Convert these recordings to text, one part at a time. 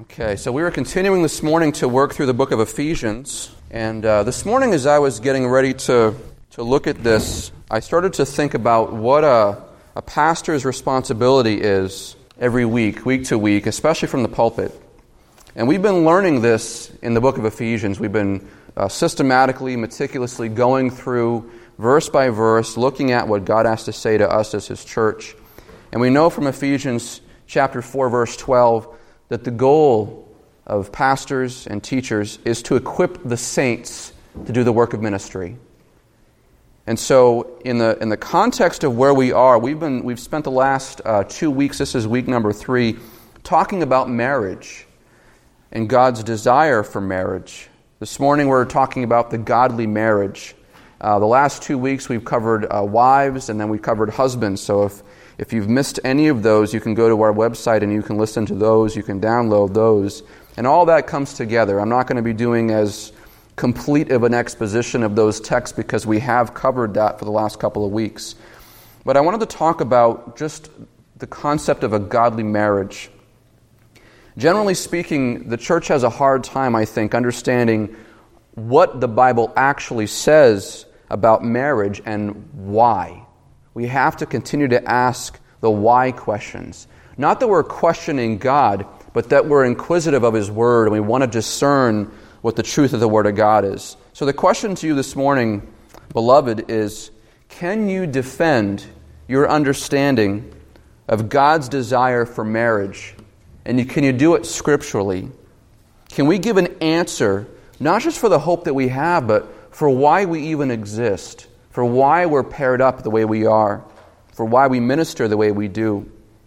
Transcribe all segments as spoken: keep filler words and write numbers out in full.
Okay, so we were continuing this morning to work through the book of Ephesians, and uh, this morning as I was getting ready to, to look at this, I started to think about what a, a pastor's responsibility is every week, week to week, especially from the pulpit. And we've been learning this in the book of Ephesians. We've been uh, systematically, meticulously going through verse by verse, looking at what God has to say to us as His church. And we know from Ephesians chapter four, verse twelve, that the goal of pastors and teachers is to equip the saints to do the work of ministry. And so, in the in the context of where we are, we've been we've spent the last uh, two weeks. This is week number three, talking about marriage and God's desire for marriage. This morning, we're talking about the godly marriage. Uh, the last two weeks, we've covered uh, wives, and then we covered husbands. So if If you've missed any of those, you can go to our website and you can listen to those, you can download those, and all that comes together. I'm not going to be doing as complete of an exposition of those texts because we have covered that for the last couple of weeks. But I wanted to talk about just the concept of a godly marriage. Generally speaking, the church has a hard time, I think, understanding what the Bible actually says about marriage and why. We have to continue to ask the why questions. Not that we're questioning God, but that we're inquisitive of His Word and we want to discern what the truth of the Word of God is. So the question to you this morning, beloved, is, can you defend your understanding of God's desire for marriage? And can you do it scripturally? Can we give an answer, not just for the hope that we have, but for why we even exist? For why we're paired up the way we are, for why we minister the way we do.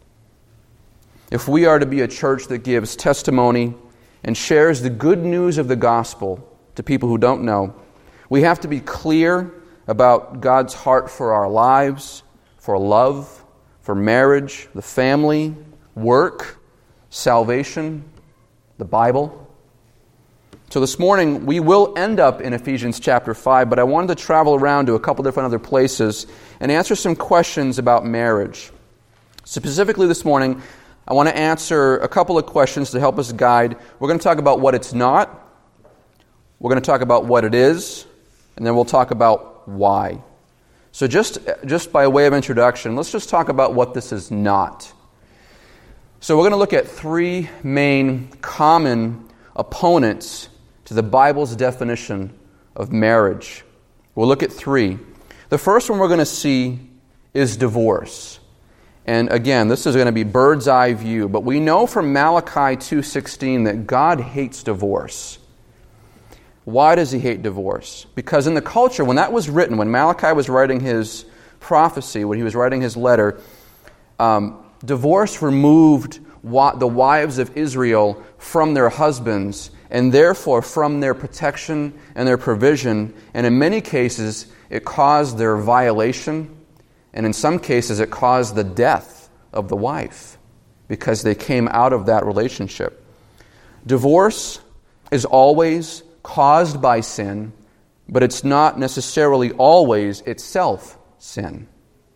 If we are to be a church that gives testimony and shares the good news of the gospel to people who don't know, we have to be clear about God's heart for our lives, for love, for marriage, the family, work, salvation, the Bible. So this morning, we will end up in Ephesians chapter five, but I wanted to travel around to a couple different other places and answer some questions about marriage. Specifically this morning, I want to answer a couple of questions to help us guide. We're going to talk about what it's not, we're going to talk about what it is, and then we'll talk about why. So just, just by way of introduction, let's just talk about what this is not. So we're going to look at three main common opponents to the Bible's definition of marriage. We'll look at three. The first one we're going to see is divorce. And again, this is going to be bird's eye view, but we know from Malachi two sixteen that God hates divorce. Why does He hate divorce? Because in the culture, when that was written, when Malachi was writing his prophecy, when he was writing his letter, um, divorce removed the wives of Israel from their husbands, and therefore from their protection and their provision, and in many cases it caused their violation, and in some cases it caused the death of the wife because they came out of that relationship. Divorce is always caused by sin, but it's not necessarily always itself sin.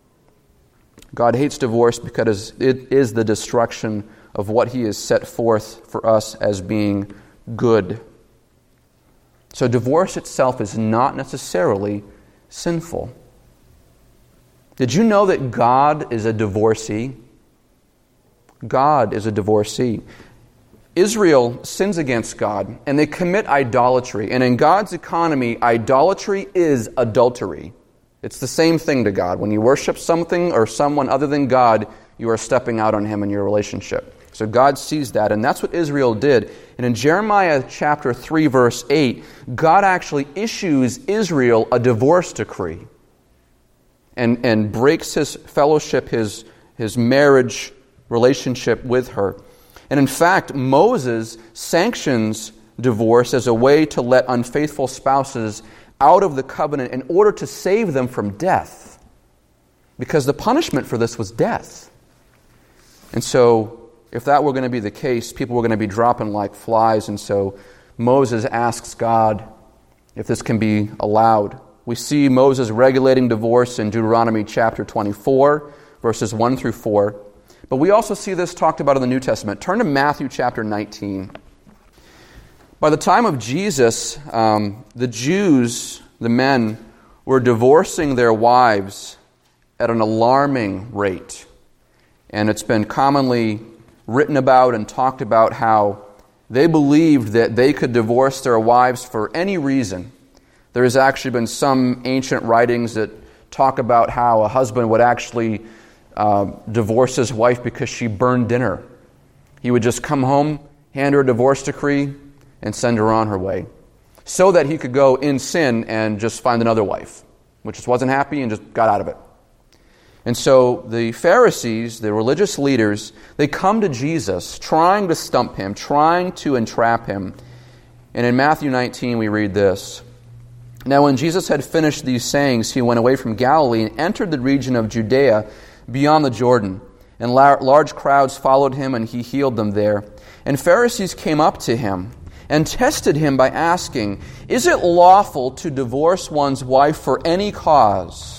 God hates divorce because it is the destruction of what He has set forth for us as being good. So divorce itself is not necessarily sinful. Did you know that God is a divorcee? God is a divorcee. Israel sins against God, and they commit idolatry. And in God's economy, idolatry is adultery. It's the same thing to God. When you worship something or someone other than God, you are stepping out on Him in your relationship. So God sees that, and that's what Israel did. And in Jeremiah chapter three, verse eight, God actually issues Israel a divorce decree and, and breaks His fellowship, his, his marriage relationship with her. And in fact, Moses sanctions divorce as a way to let unfaithful spouses out of the covenant in order to save them from death. Because the punishment for this was death. And so, if that were going to be the case, people were going to be dropping like flies. And so Moses asks God if this can be allowed. We see Moses regulating divorce in Deuteronomy chapter twenty-four, verses one through four. But we also see this talked about in the New Testament. Turn to Matthew chapter nineteen. By the time of Jesus, um, the Jews, the men, were divorcing their wives at an alarming rate. And it's been commonly written about and talked about how they believed that they could divorce their wives for any reason. There has actually been some ancient writings that talk about how a husband would actually uh, divorce his wife because she burned dinner. He would just come home, hand her a divorce decree, and send her on her way, so that he could go in sin and just find another wife, which just wasn't happy and just got out of it. And so the Pharisees, the religious leaders, they come to Jesus trying to stump him, trying to entrap him. And in Matthew nineteen we read this. Now when Jesus had finished these sayings, he went away from Galilee and entered the region of Judea beyond the Jordan. And large crowds followed him, and he healed them there. And Pharisees came up to him and tested him by asking, "Is it lawful to divorce one's wife for any cause?"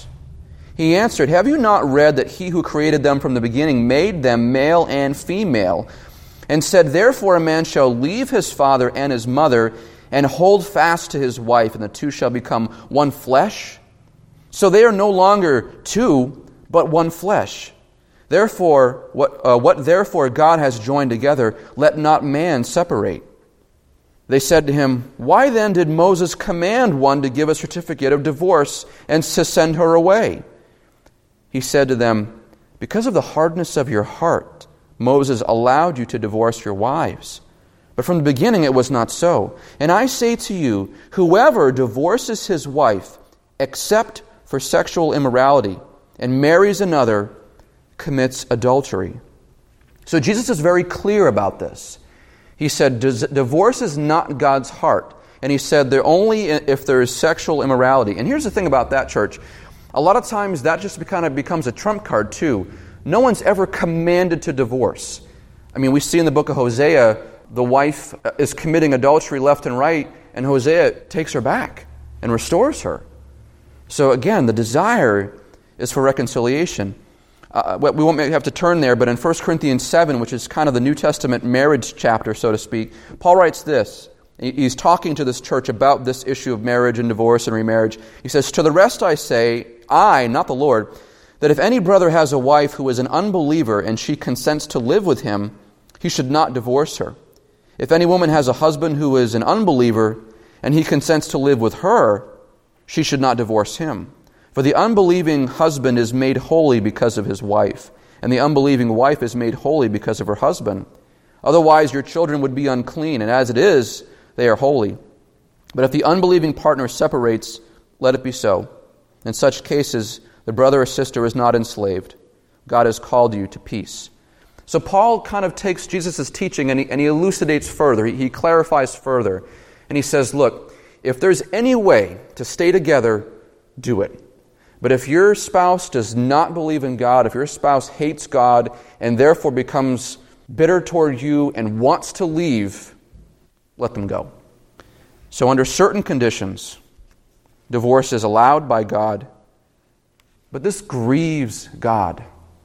He answered, "Have you not read that he who created them from the beginning made them male and female, and said, therefore a man shall leave his father and his mother and hold fast to his wife, and the two shall become one flesh? So they are no longer two, but one flesh. Therefore, what, uh, what therefore God has joined together, let not man separate." They said to him, "Why then did Moses command one to give a certificate of divorce and to send her away?" He said to them, "Because of the hardness of your heart, Moses allowed you to divorce your wives. But from the beginning it was not so. And I say to you, whoever divorces his wife, except for sexual immorality, and marries another, commits adultery." So Jesus is very clear about this. He said, divorce is not God's heart. And he said, they're only if there is sexual immorality. And here's the thing about that, church. A lot of times that just kind of becomes a trump card too. No one's ever commanded to divorce. I mean, we see in the book of Hosea, the wife is committing adultery left and right, and Hosea takes her back and restores her. So again, the desire is for reconciliation. Uh, we won't have to turn there, but in First Corinthians seven, which is kind of the New Testament marriage chapter, so to speak, Paul writes this. He's talking to this church about this issue of marriage and divorce and remarriage. He says, "To the rest I say, I, not the Lord, that if any brother has a wife who is an unbeliever and she consents to live with him, he should not divorce her. If any woman has a husband who is an unbeliever and he consents to live with her, she should not divorce him. For the unbelieving husband is made holy because of his wife, and the unbelieving wife is made holy because of her husband. Otherwise your children would be unclean, and as it is, they are holy. But if the unbelieving partner separates, let it be so. In such cases, the brother or sister is not enslaved. God has called you to peace." So Paul kind of takes Jesus' teaching and he, and he elucidates further. He, he clarifies further. And he says, look, if there's any way to stay together, do it. But if your spouse does not believe in God, if your spouse hates God and therefore becomes bitter toward you and wants to leave, let them go. So under certain conditions, divorce is allowed by God, but this grieves God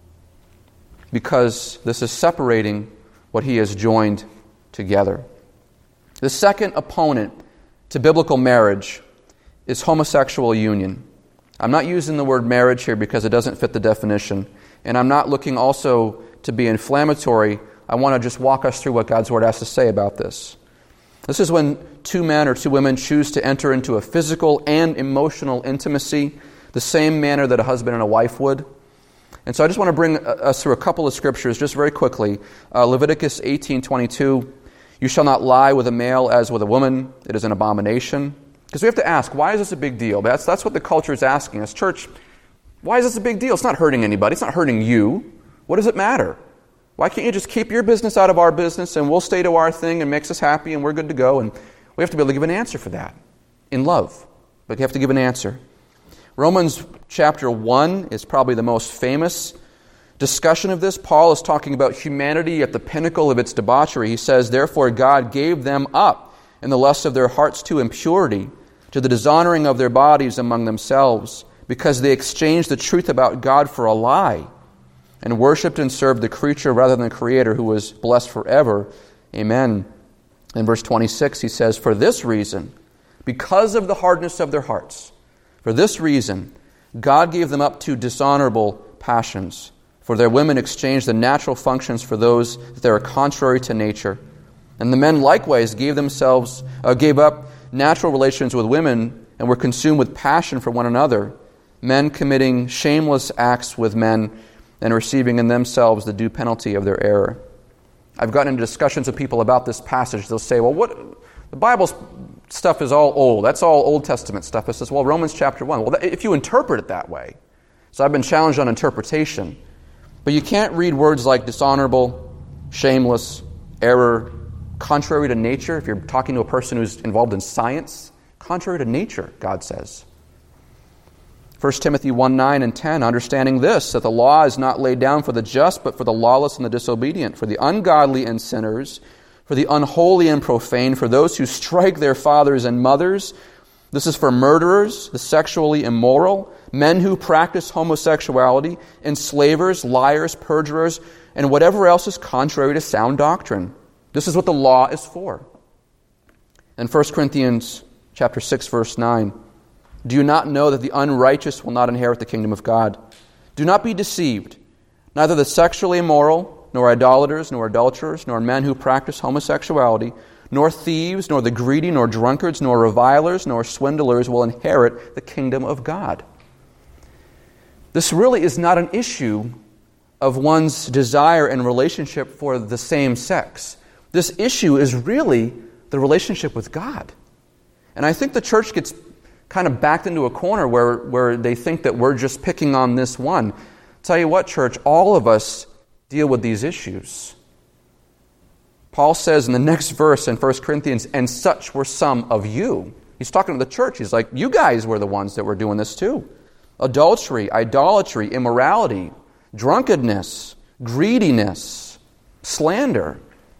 because this is separating what He has joined together. The second opponent to biblical marriage is homosexual union. I'm not using the word marriage here because it doesn't fit the definition, and I'm not looking also to be inflammatory. I want to just walk us through what God's Word has to say about this. This is when two men or two women choose to enter into a physical and emotional intimacy the same manner that a husband and a wife would. And so I just want to bring us through a couple of scriptures just very quickly. Uh, Leviticus eighteen twenty-two, "You shall not lie with a male as with a woman. It is an abomination." Because we have to ask, why is this a big deal? That's, that's what the culture is asking us. Church, why is this a big deal? It's not hurting anybody. It's not hurting you. What does it matter? Why can't you just keep your business out of our business and we'll stay to our thing and makes us happy and we're good to go? And we have to be able to give an answer for that in love. But you have to give an answer. Romans chapter one is probably the most famous discussion of this. Paul is talking about humanity at the pinnacle of its debauchery. He says, "Therefore God gave them up in the lust of their hearts to impurity, to the dishonoring of their bodies among themselves, because they exchanged the truth about God for a lie, and worshipped and served the creature rather than the Creator, who was blessed forever. Amen. In verse twenty-six, he says, "For this reason, because of the hardness of their hearts, for this reason, God gave them up to dishonorable passions. For their women exchanged the natural functions for those that are contrary to nature. And the men likewise gave themselves, uh, gave up natural relations with women and were consumed with passion for one another, men committing shameless acts with men and receiving in themselves the due penalty of their error." I've gotten into discussions with people about this passage. They'll say, well, what the Bible's stuff is all old. That's all Old Testament stuff. It says, well, Romans chapter one. Well, if you interpret it that way. So I've been challenged on interpretation. But you can't read words like dishonorable, shameless, error, contrary to nature. If you're talking to a person who's involved in science, contrary to nature, God says. First Timothy one, nine and ten, understanding this, that the law is not laid down for the just, but for the lawless and the disobedient, for the ungodly and sinners, for the unholy and profane, for those who strike their fathers and mothers. This is for murderers, the sexually immoral, men who practice homosexuality, enslavers, liars, perjurers, and whatever else is contrary to sound doctrine. This is what the law is for. In First Corinthians chapter six, verse nine, "Do you not know that the unrighteous will not inherit the kingdom of God? Do not be deceived. Neither the sexually immoral, nor idolaters, nor adulterers, nor men who practice homosexuality, nor thieves, nor the greedy, nor drunkards, nor revilers, nor swindlers will inherit the kingdom of God." This really is not an issue of one's desire and relationship for the same sex. This issue is really the relationship with God. And I think the church gets kind of backed into a corner where, where they think that we're just picking on this one. Tell you what, church, all of us deal with these issues. Paul says in the next verse in First Corinthians, "And such were some of you." He's talking to the church. He's like, you guys were the ones that were doing this too. Adultery, idolatry, immorality, drunkenness, greediness, slander.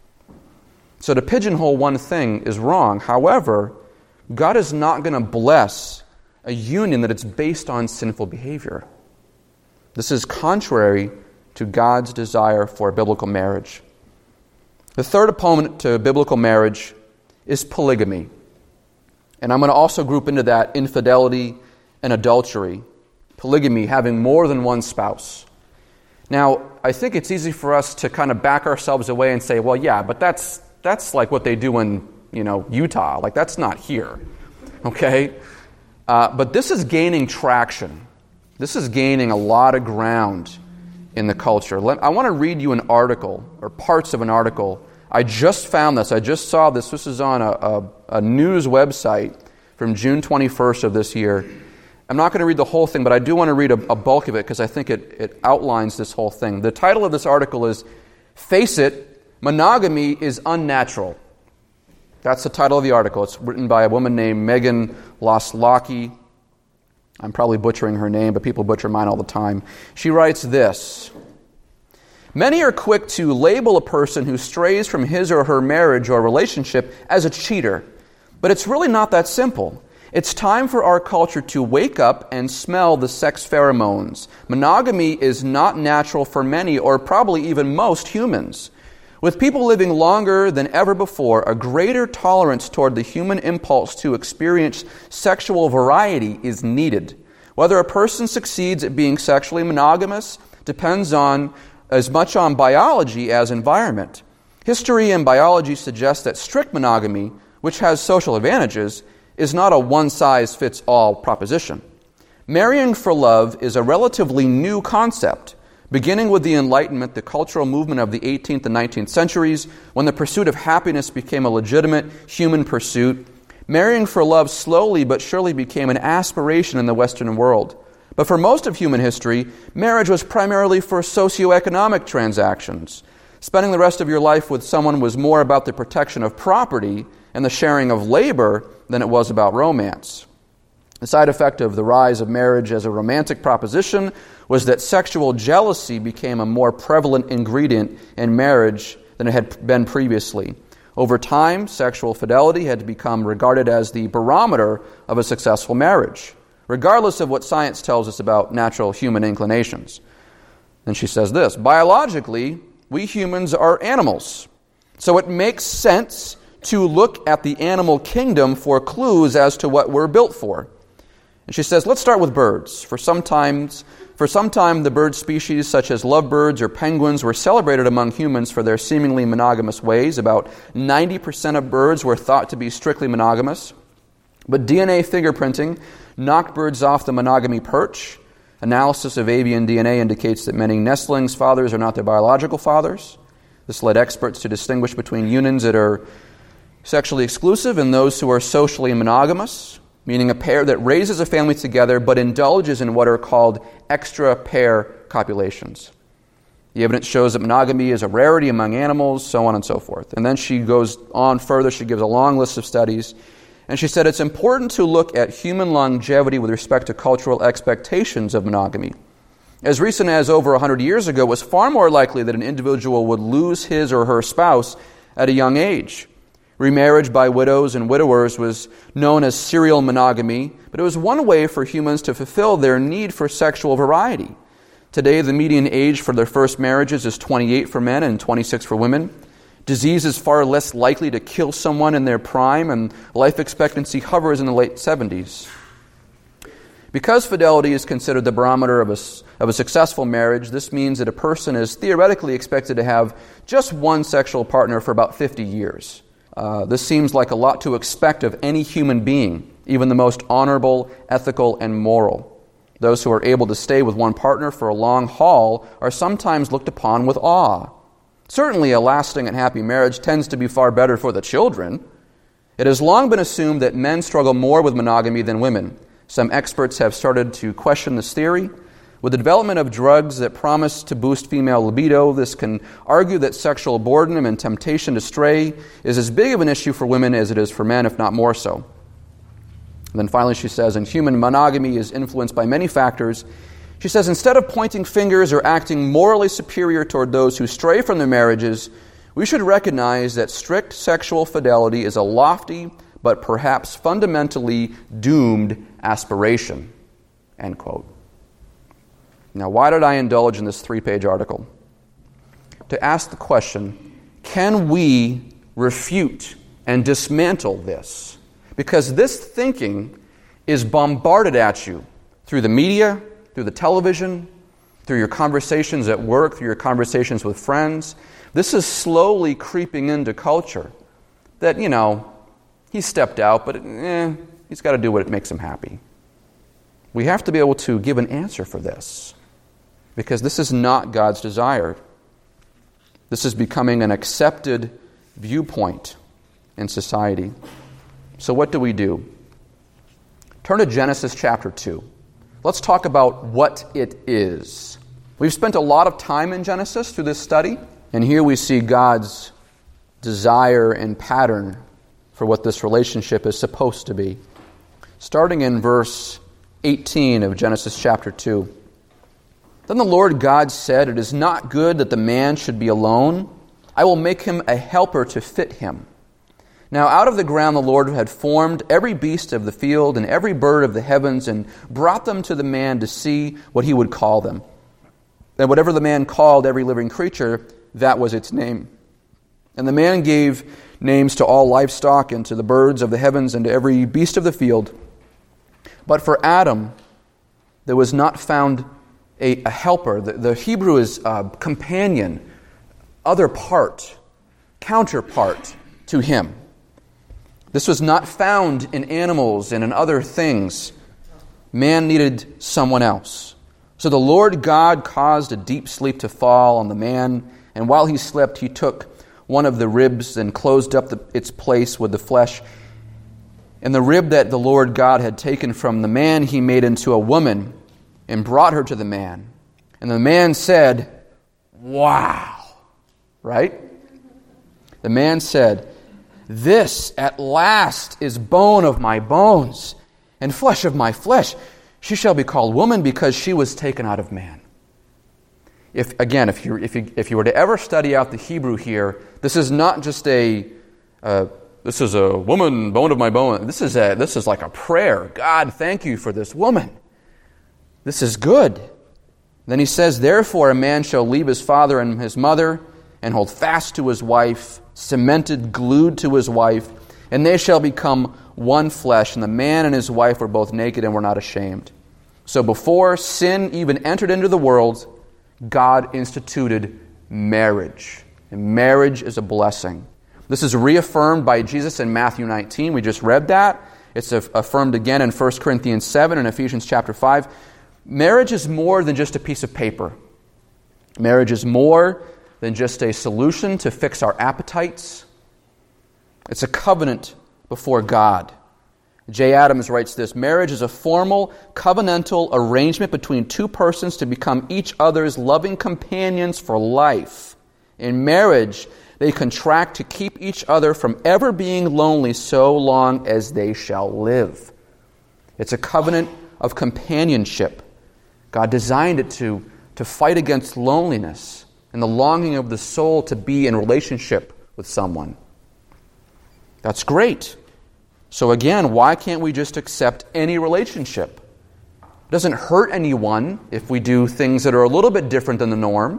So to pigeonhole one thing is wrong. However, God is not going to bless a union that it's based on sinful behavior. This is contrary to God's desire for biblical marriage. The third opponent to biblical marriage is polygamy. And I'm going to also group into that infidelity and adultery. Polygamy, having more than one spouse. Now, I think it's easy for us to kind of back ourselves away and say, well, yeah, but that's that's like what they do in, you know, Utah. Like, that's not here. Okay? Uh, but this is gaining traction. This is gaining a lot of ground in the culture. Let, I want to read you an article, or parts of an article. I just found this. I just saw this. This is on a, a, a news website from June twenty-first of this year. I'm not going to read the whole thing, but I do want to read a, a bulk of it because I think it, it outlines this whole thing. The title of this article is, "Face It, Monogamy is Unnatural." That's the title of the article. It's written by a woman named Megan Loslocki. I'm probably butchering her name, but people butcher mine all the time. She writes this: "Many are quick to label a person who strays from his or her marriage or relationship as a cheater. But it's really not that simple. It's time for our culture to wake up and smell the sex pheromones. Monogamy is not natural for many, or probably even most, humans. With people living longer than ever before, a greater tolerance toward the human impulse to experience sexual variety is needed. Whether a person succeeds at being sexually monogamous depends on as much on biology as environment. History and biology suggest that strict monogamy, which has social advantages, is not a one-size-fits-all proposition. Marrying for love is a relatively new concept, beginning with the Enlightenment, the cultural movement of the eighteenth and nineteenth centuries, when the pursuit of happiness became a legitimate human pursuit. Marrying for love slowly but surely became an aspiration in the Western world. But for most of human history, marriage was primarily for socioeconomic transactions. Spending the rest of your life with someone was more about the protection of property and the sharing of labor than it was about romance. The side effect of the rise of marriage as a romantic proposition was that sexual jealousy became a more prevalent ingredient in marriage than it had been previously. Over time, sexual fidelity had become regarded as the barometer of a successful marriage, regardless of what science tells us about natural human inclinations. And she says this, biologically, we humans are animals. So it makes sense to look at the animal kingdom for clues as to what we're built for. And she says, let's start with birds. For sometimes, for some time, the bird species such as lovebirds or penguins were celebrated among humans for their seemingly monogamous ways. About ninety percent of birds were thought to be strictly monogamous. But D N A fingerprinting knocked birds off the monogamy perch. Analysis of avian D N A indicates that many nestlings' fathers are not their biological fathers. This led experts to distinguish between unions that are sexually exclusive and those who are socially monogamous, meaning a pair that raises a family together but indulges in what are called extra-pair copulations. The evidence shows that monogamy is a rarity among animals, so on and so forth. And then she goes on further. She gives a long list of studies. And she said it's important to look at human longevity with respect to cultural expectations of monogamy. As recent as over one hundred years ago, it was far more likely that an individual would lose his or her spouse at a young age. Remarriage by widows and widowers was known as serial monogamy, but it was one way for humans to fulfill their need for sexual variety. Today, the median age for their first marriages is twenty-eight for men and twenty-six for women. Disease is far less likely to kill someone in their prime, and life expectancy hovers in the late seventies. Because fidelity is considered the barometer of a, of a successful marriage, this means that a person is theoretically expected to have just one sexual partner for about fifty years. Uh, this seems like a lot to expect of any human being, even the most honorable, ethical, and moral. Those who are able to stay with one partner for a long haul are sometimes looked upon with awe. Certainly, a lasting and happy marriage tends to be far better for the children. It has long been assumed that men struggle more with monogamy than women. Some experts have started to question this theory. With the development of drugs that promise to boost female libido, this can argue that sexual boredom and temptation to stray is as big of an issue for women as it is for men, if not more so. And then finally she says, and human monogamy is influenced by many factors. She says, instead of pointing fingers or acting morally superior toward those who stray from their marriages, we should recognize that strict sexual fidelity is a lofty but perhaps fundamentally doomed aspiration. End quote. Now, why did I indulge in this three-page article? To ask the question, can we refute and dismantle this? Because this thinking is bombarded at you through the media, through the television, through your conversations at work, through your conversations with friends. This is slowly creeping into culture. That, you know, he stepped out, but eh, he's got to do what makes him happy. We have to be able to give an answer for this, because this is not God's desire. This is becoming an accepted viewpoint in society. So what do we do? Turn to Genesis chapter two. Let's talk about what it is. We've spent a lot of time in Genesis through this study, and here we see God's desire and pattern for what this relationship is supposed to be. Starting in verse eighteen of Genesis chapter two. Then the Lord God said, it is not good that the man should be alone. I will make him a helper to fit him. Now out of the ground the Lord had formed every beast of the field and every bird of the heavens and brought them to the man to see what he would call them. And whatever the man called every living creature, that was its name. And the man gave names to all livestock and to the birds of the heavens and to every beast of the field. But for Adam, there was not found a, a helper. The, the Hebrew is uh, companion, other part, counterpart to him. This was not found in animals and in other things. Man needed someone else. So the Lord God caused a deep sleep to fall on the man, and while he slept, he took one of the ribs and closed up the, its place with the flesh. And the rib that the Lord God had taken from the man, he made into a woman and brought her to the man. And the man said, wow. Right? The man said, this at last is bone of my bones and flesh of my flesh. She shall be called woman because she was taken out of man. If again, if you if you if you were to ever study out the Hebrew here, this is not just a uh, this is a woman, bone of my bone. This is a this is like a prayer. God, thank you for this woman. This is good. Then he says, therefore a man shall leave his father and his mother and hold fast to his wife, cemented, glued to his wife, and they shall become one flesh. And the man and his wife were both naked and were not ashamed. So before sin even entered into the world, God instituted marriage. And marriage is a blessing. This is reaffirmed by Jesus in Matthew nineteen. We just read that. It's affirmed again in First Corinthians seven and Ephesians chapter five. Marriage is more than just a piece of paper. Marriage is more than just a solution to fix our appetites. It's a covenant before God. Jay Adams writes this, marriage is a formal, covenantal arrangement between two persons to become each other's loving companions for life. In marriage, they contract to keep each other from ever being lonely so long as they shall live. It's a covenant of companionship. God designed it to, to fight against loneliness and the longing of the soul to be in relationship with someone. That's great. So again, why can't we just accept any relationship? It doesn't hurt anyone if we do things that are a little bit different than the norm.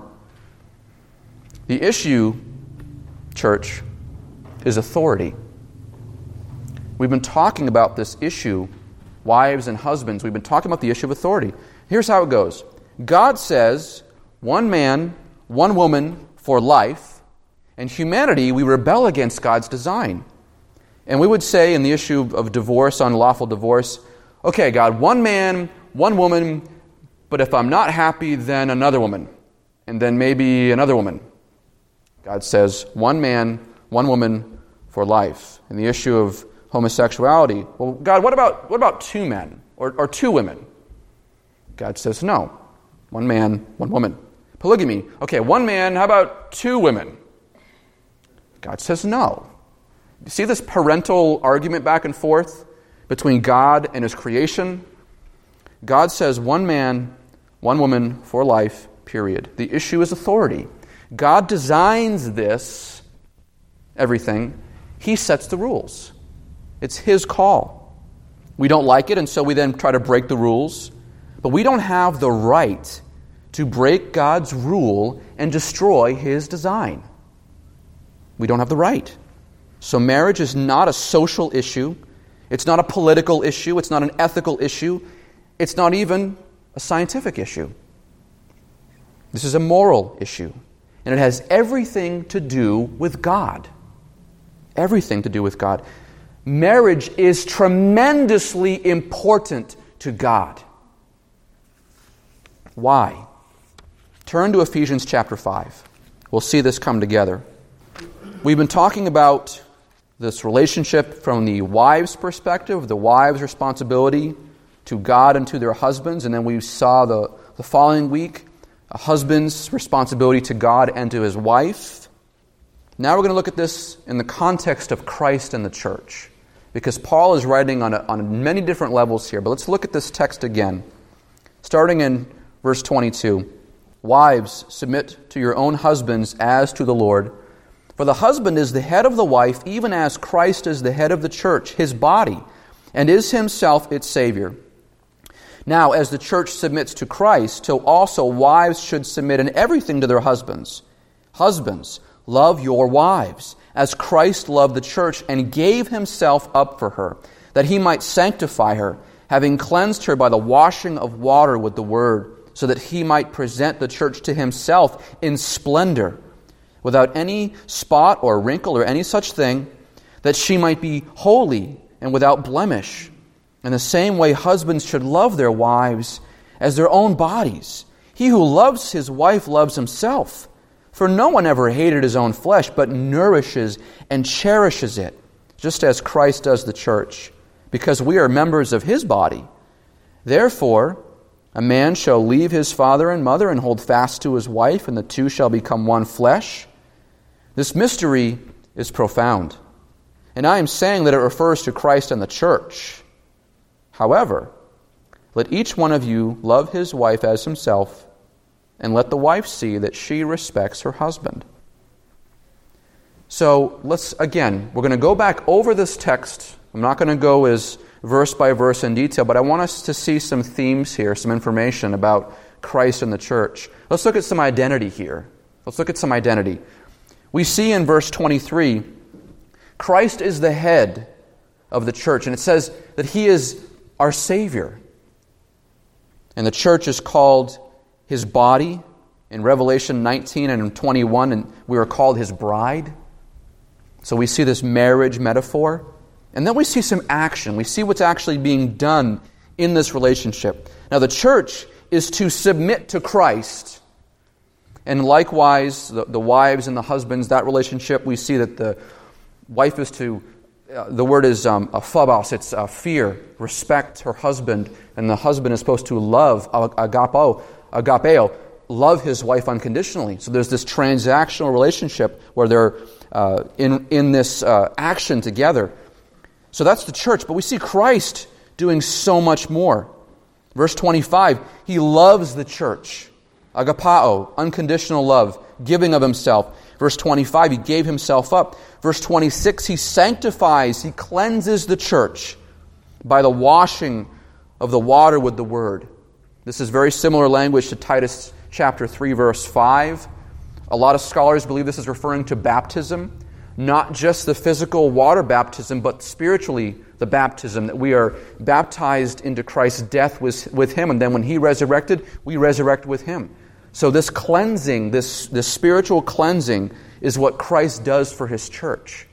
The issue, church, is authority. We've been talking about this issue, wives and husbands. We've been talking about the issue of authority. Here's how it goes. God says, one man, one woman for life, and humanity, we rebel against God's design. And we would say in the issue of divorce, unlawful divorce, okay, God, one man, one woman, but if I'm not happy, then another woman, and then maybe another woman. God says, one man, one woman for life. In the issue of homosexuality, well, God, what about what about two men or, or two women? God says, no, one man, one woman. Polygamy, okay, one man, how about two women? God says, no. You see this parental argument back and forth between God and His creation? God says one man, one woman for life, period. The issue is authority. God designs this, everything. He sets the rules. It's His call. We don't like it, and so we then try to break the rules. But we don't have the right to break God's rule and destroy His design. We don't have the right. So marriage is not a social issue. It's not a political issue. It's not an ethical issue. It's not even a scientific issue. This is a moral issue. And it has everything to do with God. Everything to do with God. Marriage is tremendously important to God. Why? Turn to Ephesians chapter five. We'll see this come together. We've been talking about this relationship from the wife's perspective, the wife's responsibility to God and to their husbands, and then we saw the, the following week a husband's responsibility to God and to his wife. Now we're going to look at this in the context of Christ and the church, because Paul is writing on, a, on many different levels here. But let's look at this text again, starting in verse twenty-two. Wives, submit to your own husbands as to the Lord. For the husband is the head of the wife, even as Christ is the head of the church, His body, and is Himself its Savior. Now, as the church submits to Christ, so also wives should submit in everything to their husbands. Husbands, love your wives, as Christ loved the church and gave Himself up for her, that He might sanctify her, having cleansed her by the washing of water with the word, so that He might present the church to Himself in splendor, without any spot or wrinkle or any such thing, that she might be holy and without blemish. In the same way, husbands should love their wives as their own bodies. He who loves his wife loves himself. For no one ever hated his own flesh, but nourishes and cherishes it, just as Christ does the church, because we are members of His body. Therefore, a man shall leave his father and mother and hold fast to his wife, and the two shall become one flesh. This mystery is profound, and I am saying that it refers to Christ and the church. However, let each one of you love his wife as himself, and let the wife see that she respects her husband. So let's, again, we're going to go back over this text. I'm not going to go as verse by verse in detail, but I want us to see some themes here, some information about Christ and the church. Let's look at some identity here. Let's look at some identity. We see in verse twenty-three, Christ is the head of the church, and it says that He is our Savior. And the church is called His body in Revelation nineteen and twenty-one, and we are called His bride. So we see this marriage metaphor. And then we see some action. We see what's actually being done in this relationship. Now the church is to submit to Christ. And likewise, the, the wives and the husbands, that relationship, we see that the wife is to, uh, the word is um, a phobos, it's uh, fear, respect her husband. And the husband is supposed to love, agapo, agapeo, love his wife unconditionally. So there's this transactional relationship where they're uh, in, in this uh, action together. So that's the church, but we see Christ doing so much more. Verse twenty-five, He loves the church. Agapao, unconditional love, giving of Himself. Verse twenty-five, He gave Himself up. Verse twenty-six, He sanctifies, He cleanses the church by the washing of the water with the Word. This is very similar language to Titus chapter three, verse five. A lot of scholars believe this is referring to baptism. Not just the physical water baptism, but spiritually the baptism, that we are baptized into Christ's death with, with Him, and then when He resurrected, we resurrect with Him. So this cleansing, this, this spiritual cleansing, is what Christ does for His church.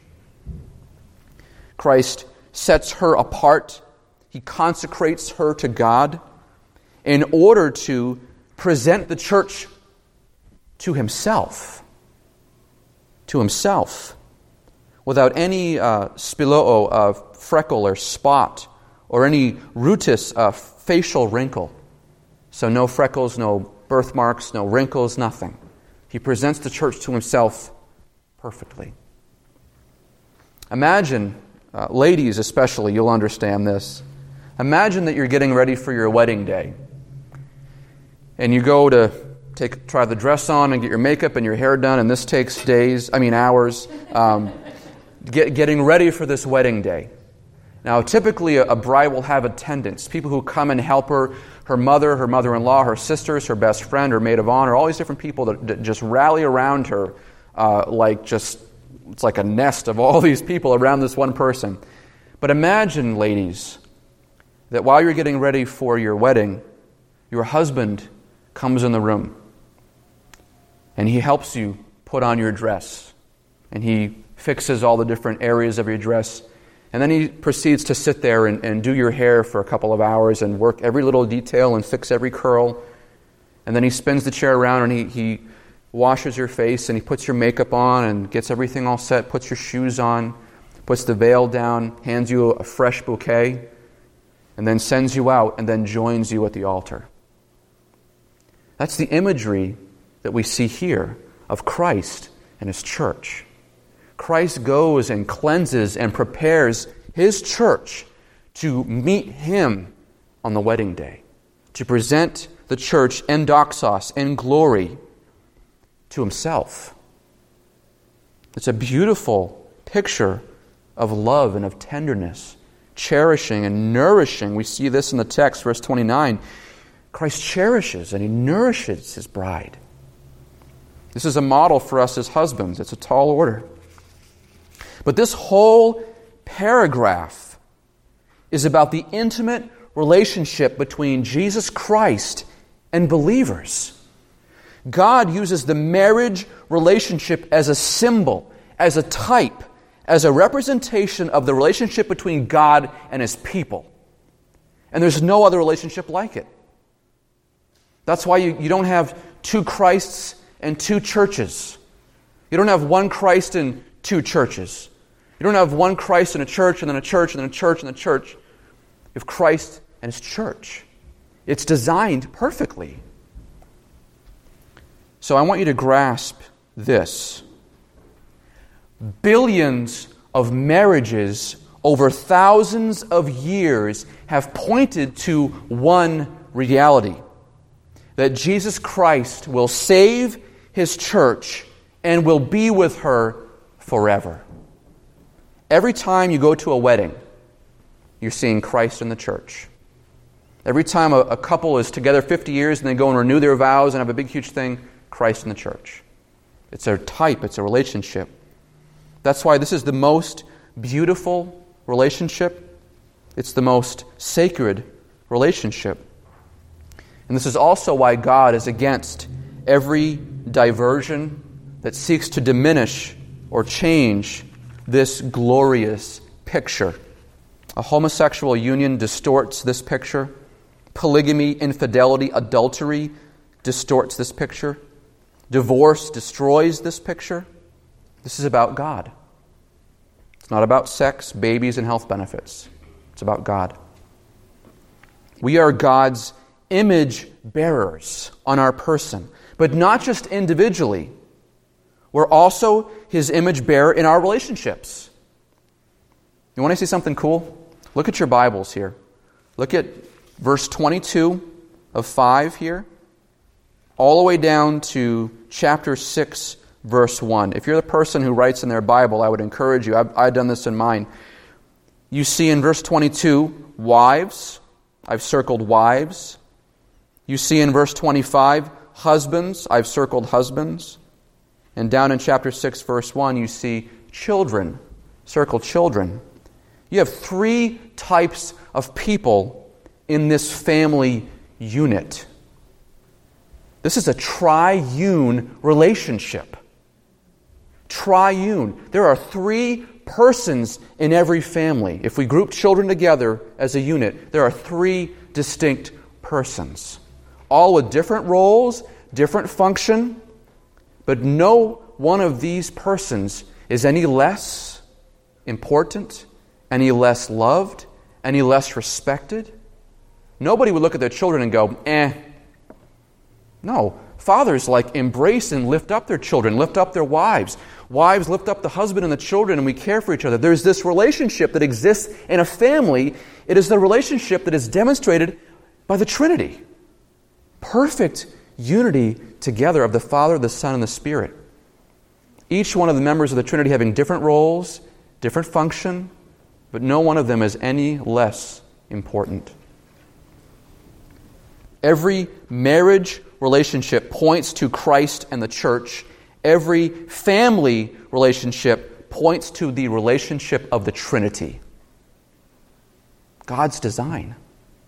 Christ sets her apart. He consecrates her to God in order to present the church to Himself. To Himself. Without any uh, spiloo, uh, freckle or spot, or any rootis, uh, facial wrinkle. So no freckles, no birthmarks, no wrinkles, nothing. He presents the church to Himself perfectly. Imagine, uh, ladies especially, you'll understand this. Imagine that you're getting ready for your wedding day. And you go to take try the dress on and get your makeup and your hair done, and this takes days, I mean hours. Um, Get, getting ready for this wedding day. Now, typically a, a bride will have attendants, people who come and help her, her mother, her mother-in-law, her sisters, her best friend, her maid of honor, all these different people that, that just rally around her uh, like just, it's like a nest of all these people around this one person. But imagine, ladies, that while you're getting ready for your wedding, your husband comes in the room and he helps you put on your dress, and he fixes all the different areas of your dress, and then he proceeds to sit there and, and do your hair for a couple of hours and work every little detail and fix every curl. And then he spins the chair around and he, he washes your face and he puts your makeup on and gets everything all set, puts your shoes on, puts the veil down, hands you a fresh bouquet, and then sends you out and then joins you at the altar. That's the imagery that we see here of Christ and His church. Christ goes and cleanses and prepares His church to meet Him on the wedding day, to present the church en doxos, in glory, to Himself. It's a beautiful picture of love and of tenderness, cherishing and nourishing. We see this in the text, verse twenty-nine. Christ cherishes and He nourishes His bride. This is a model for us as husbands. It's a tall order. But this whole paragraph is about the intimate relationship between Jesus Christ and believers. God uses the marriage relationship as a symbol, as a type, as a representation of the relationship between God and His people. And there's no other relationship like it. That's why you, you don't have two Christs and two churches. You don't have one Christ and two churches. You don't have one Christ in a church, and then a church, and then a church, and then a church. You have Christ and His church. It's designed perfectly. So I want you to grasp this. Billions of marriages over thousands of years have pointed to one reality: that Jesus Christ will save His church and will be with her forever. Every time you go to a wedding, you're seeing Christ in the church. Every time a, a couple is together fifty years and they go and renew their vows and have a big, huge thing, Christ in the church. It's a type. It's a relationship. That's why this is the most beautiful relationship. It's the most sacred relationship. And this is also why God is against every diversion that seeks to diminish or change this glorious picture. A homosexual union distorts this picture. Polygamy, infidelity, adultery distorts this picture. Divorce destroys this picture. This is about God. It's not about sex, babies, and health benefits. It's about God. We are God's image bearers on our person, but not just individually. We're also His image bearer in our relationships. You want to see something cool? Look at your Bibles here. Look at verse twenty-two of five here, all the way down to chapter six, verse one. If you're the person who writes in their Bible, I would encourage you. I've, I've done this in mine. You see in verse twenty-two, wives. I've circled wives. You see in verse twenty-five, husbands. I've circled husbands. And down in chapter six, verse one, you see children. Circle children. You have three types of people in this family unit. This is a triune relationship. Triune. There are three persons in every family. If we group children together as a unit, there are three distinct persons. All with different roles, different function, but no one of these persons is any less important, any less loved, any less respected. Nobody would look at their children and go, eh. No. Fathers like embrace and lift up their children, lift up their wives. Wives lift up the husband and the children, and we care for each other. There's this relationship that exists in a family. It is the relationship that is demonstrated by the Trinity. Perfect unity together of the Father, the Son, and the Spirit. Each one of the members of the Trinity having different roles, different function, but no one of them is any less important. Every marriage relationship points to Christ and the church. Every family relationship points to the relationship of the Trinity. God's design.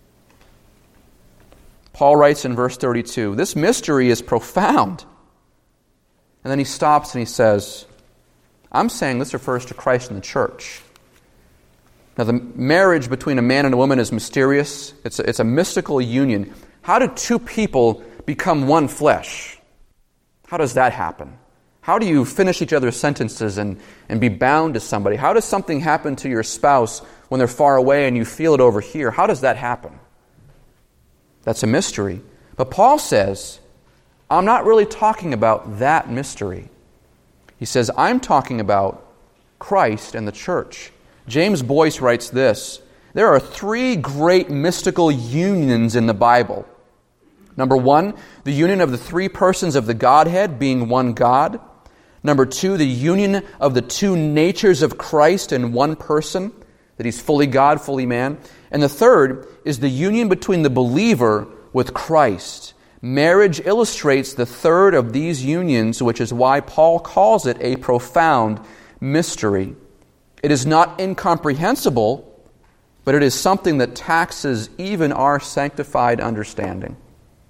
Paul writes in verse thirty-two, this mystery is profound. And then he stops and he says, I'm saying this refers to Christ and the church. Now, the marriage between a man and a woman is mysterious. It's a, it's a mystical union. How do two people become one flesh? How does that happen? How do you finish each other's sentences and, and be bound to somebody? How does something happen to your spouse when they're far away and you feel it over here? How does that happen? That's a mystery. But Paul says, I'm not really talking about that mystery. He says, I'm talking about Christ and the church. James Boyce writes this, there are three great mystical unions in the Bible. Number one, the union of the three persons of the Godhead being one God. Number two, the union of the two natures of Christ in one person, that He's fully God, fully man. And the third is the union between the believer with Christ. Marriage illustrates the third of these unions, which is why Paul calls it a profound mystery. It is not incomprehensible, but it is something that taxes even our sanctified understanding.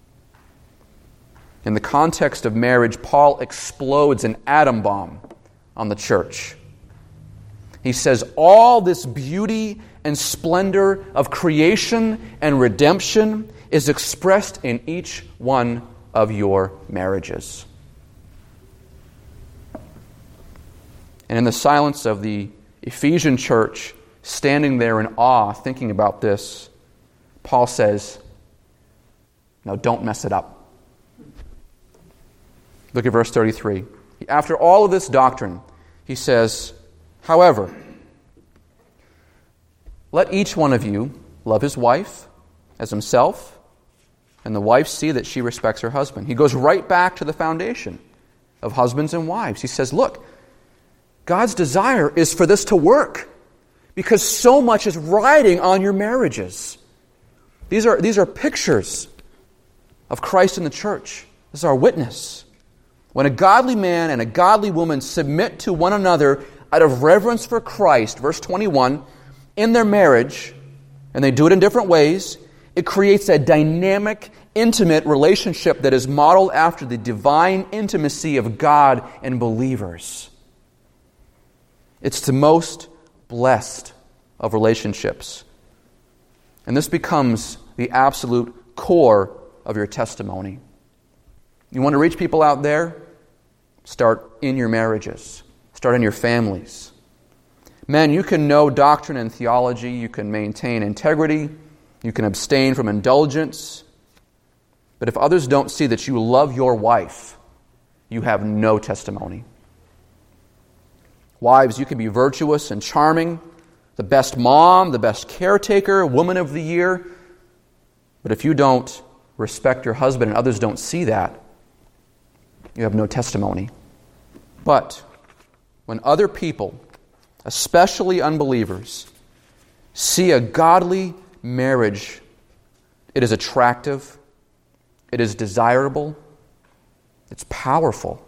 In the context of marriage, Paul explodes an atom bomb on the church. He says, all this beauty and splendor of creation and redemption is expressed in each one of your marriages. And in the silence of the Ephesian church, standing there in awe, thinking about this, Paul says, no, don't mess it up. Look at verse thirty-three. After all of this doctrine, he says, however, let each one of you love his wife as himself, and the wife see that she respects her husband. He goes right back to the foundation of husbands and wives. He says, look, God's desire is for this to work because so much is riding on your marriages. These are, these are pictures of Christ in the church. This is our witness. When a godly man and a godly woman submit to one another out of reverence for Christ, verse twenty-one, in their marriage, and they do it in different ways, it creates a dynamic, intimate relationship that is modeled after the divine intimacy of God and believers. It's the most blessed of relationships. And this becomes the absolute core of your testimony. You want to reach people out there? Start in your marriages. Start in your families. Men, you can know doctrine and theology. You can maintain integrity. You can abstain from indulgence. But if others don't see that you love your wife, you have no testimony. Wives, you can be virtuous and charming, the best mom, the best caretaker, woman of the year. But if you don't respect your husband and others don't see that, you have no testimony. But when other people, especially unbelievers, see a godly marriage, it is attractive, it is desirable, it's powerful.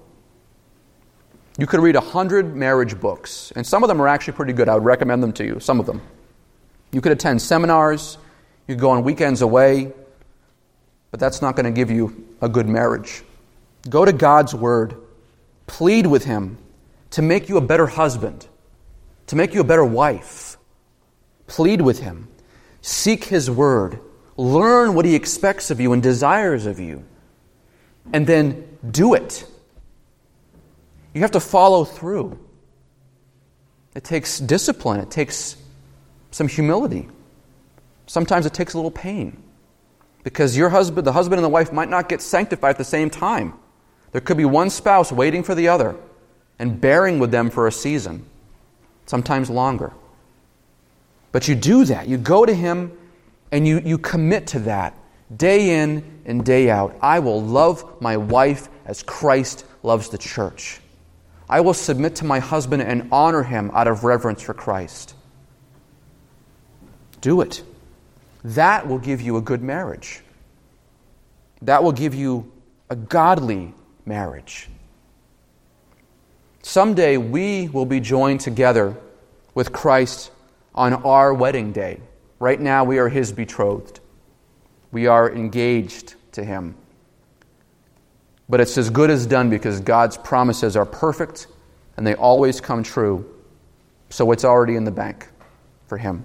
You could read a hundred marriage books, and some of them are actually pretty good. I would recommend them to you, some of them. You could attend seminars, you could go on weekends away, but that's not going to give you a good marriage. Go to God's Word. Plead with Him to make you a better husband, to make you a better wife. Plead with Him. Seek His Word. Learn what He expects of you and desires of you. And then do it. You have to follow through. It takes discipline. It takes some humility. Sometimes it takes a little pain. Because your husband, the husband and the wife might not get sanctified at the same time. There could be one spouse waiting for the other and bearing with them for a season, sometimes longer. But you do that. You go to Him and you, you commit to that day in and day out. I will love my wife as Christ loves the church. I will submit to my husband and honor him out of reverence for Christ. Do it. That will give you a good marriage. That will give you a godly marriage. Someday we will be joined together with Christ on our wedding day. Right now we are His betrothed. We are engaged to Him. But it's as good as done because God's promises are perfect and they always come true. So it's already in the bank for Him.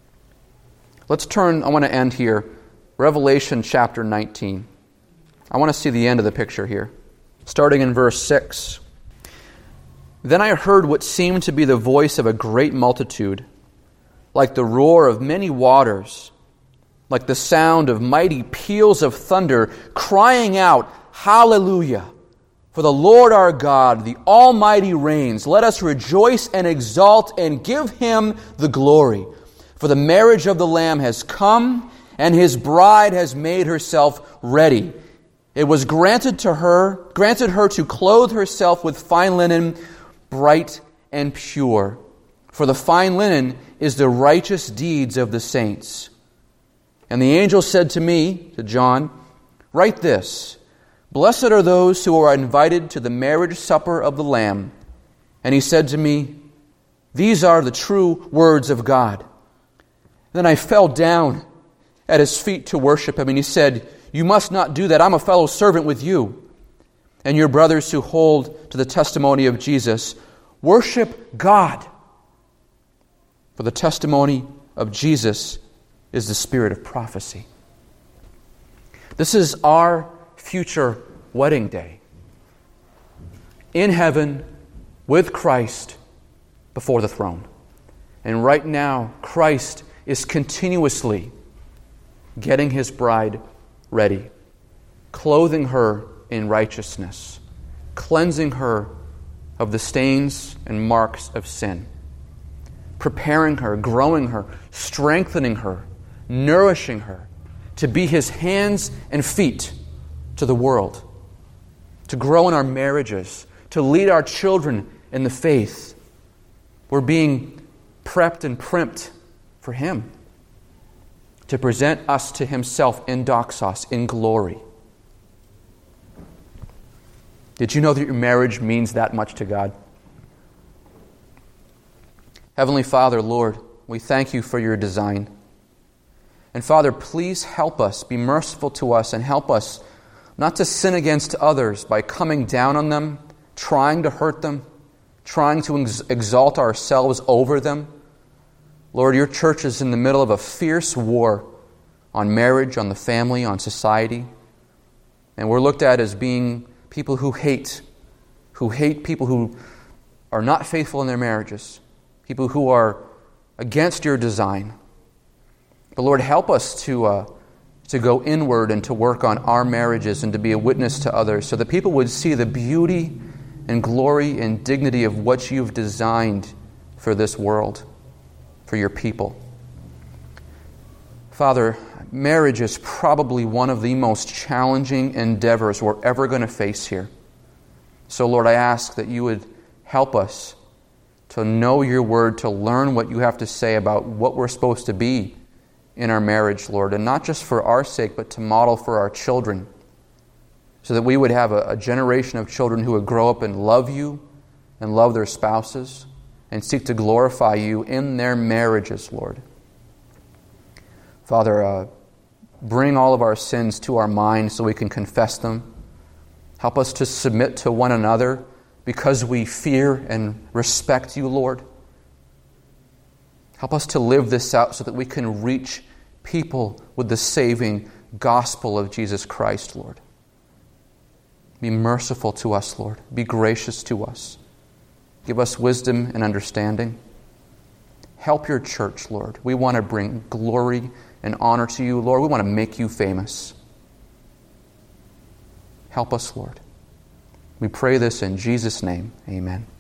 Let's turn, I want to end here, Revelation chapter nineteen. I want to see the end of the picture here. Starting in verse six. Then I heard what seemed to be the voice of a great multitude, like the roar of many waters, like the sound of mighty peals of thunder, crying out, Hallelujah! For the Lord our God, the Almighty reigns. Let us rejoice and exult and give Him the glory. For the marriage of the Lamb has come, and His bride has made herself ready. It was granted to her, granted her to clothe herself with fine linen, bright and pure. For the fine linen is the righteous deeds of the saints. And the angel said to me, to John, write this, Blessed are those who are invited to the marriage supper of the Lamb. And he said to me, These are the true words of God. Then I fell down at his feet to worship him, and he said, You must not do that. I'm a fellow servant with you and your brothers who hold to the testimony of Jesus. Worship God. For the testimony of Jesus is the spirit of prophecy. This is our future wedding day. In heaven, with Christ, before the throne. And right now, Christ is continuously getting His bride ready, clothing her in righteousness, cleansing her of the stains and marks of sin, preparing her, growing her, strengthening her, nourishing her to be His hands and feet to the world, to grow in our marriages, to lead our children in the faith. We're being prepped and primped for Him. to present us to Himself in doxos, in glory. Did you know that your marriage means that much to God? Heavenly Father, Lord, we thank You for Your design. And Father, please help us, be merciful to us, and help us not to sin against others by coming down on them, trying to hurt them, trying to ex- exalt ourselves over them. Lord, Your church is in the middle of a fierce war on marriage, on the family, on society. And we're looked at as being people who hate, who hate people who are not faithful in their marriages, people who are against Your design. But Lord, help us to uh, to go inward and to work on our marriages and to be a witness to others so that people would see the beauty and glory and dignity of what You've designed for this world, for Your people. Father, marriage is probably one of the most challenging endeavors we're ever going to face here. So Lord, I ask that You would help us to know Your word, to learn what You have to say about what we're supposed to be in our marriage, Lord, and not just for our sake, but to model for our children, so that we would have a, a generation of children who would grow up and love You and love their spouses and seek to glorify You in their marriages, Lord. Father, uh, bring all of our sins to our mind so we can confess them. Help us to submit to one another because we fear and respect You, Lord. Help us to live this out so that we can reach people with the saving gospel of Jesus Christ, Lord. Be merciful to us, Lord. Be gracious to us. Give us wisdom and understanding. Help Your church, Lord. We want to bring glory and honor to You, Lord. We want to make You famous. Help us, Lord. We pray this in Jesus' name. Amen.